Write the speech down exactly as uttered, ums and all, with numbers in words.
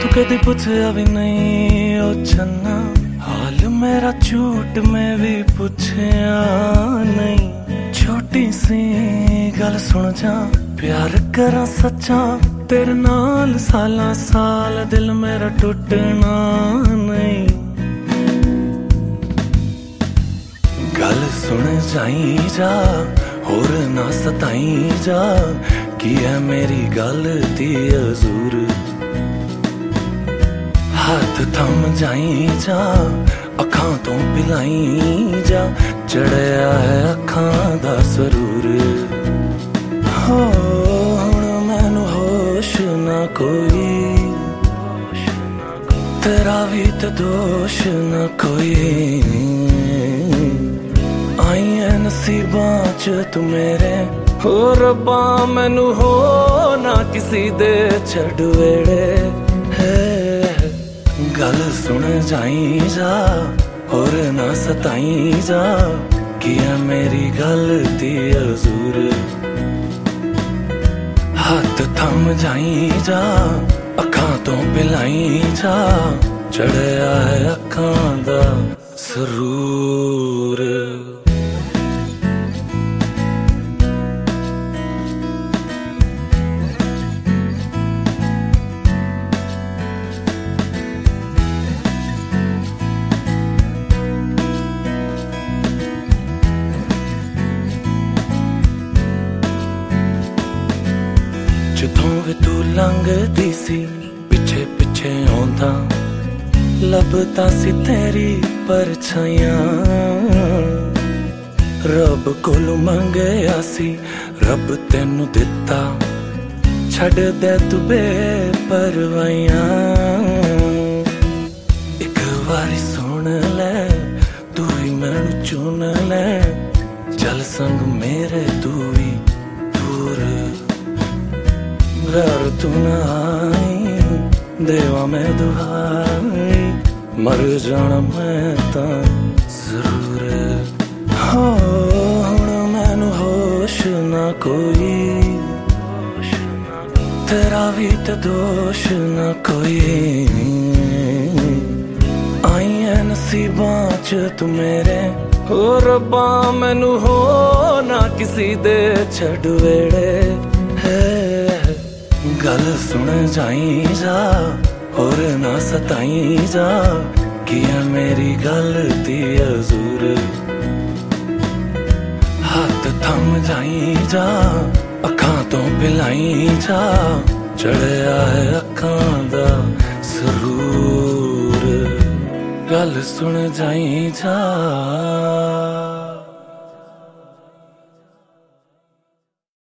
तू कदी पूछया भी नहीं ओ चन्ना, हाल मेरा झूठ में भी पूछया नहीं। छोटी सी गल सुन जा, प्यार करा सच्चा तेरे नाल साला साल, दिल मेरा टूटना नहीं। गल सुन जाई जा, होर ना सताई जा, की है मेरी गलती हजूर। हाथ थम जाई जा, अखां तो पिलाई जा, चढ़िया है अखां दा सरूर। हो हुण मैनू होश ना कोई, तेरा भी तो दोष ना कोई। आई है नसीबां च तू मेरे, हो रब्बा मैनू हो ना किसी दे छड़ वेड़े। गल सुन जाई जा, होर ना सताई जा, की है मेरी गलती हजूर। हाथ थम जाई जा, अखां तो पिलाई जा, चढ़िया है अखां दा सरूर। जिथों भी तू लंघदी सी, पिछे पिछे आउंदा, लभदा सी तेरी परछाइयां। रब कोलों मंगया सी, रब तैनू दिता, छड़ दे तू बेपरवाइयां। एक बारी सुन ले, तू ही मैनू चुन ले, चल संग मेरे तू भी दूर। यार तू ना आई, देवा मैं दुहाई, मर जाना मैं तां जरूर। हो हुण मैनू होश ना कोई, तेरा भी तो दोष ना कोई। आई है नसीबां च तू मेरे, हो रब्बा मैनू हो ना किसी दे छड़ वेड़े। गल सुन जाई जा, होर ना सताई जा, की है मेरी गलती हजूर। हाथ थम जाई जा, अखां तो पिलाई जा, चढ़िया है अखां दा सरूर। गल सुन जाई जा।